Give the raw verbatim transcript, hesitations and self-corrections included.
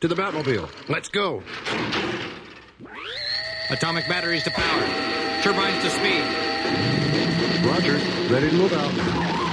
To the Batmobile. Let's go. Atomic batteries to power. Turbines to speed. Roger. Ready to move out.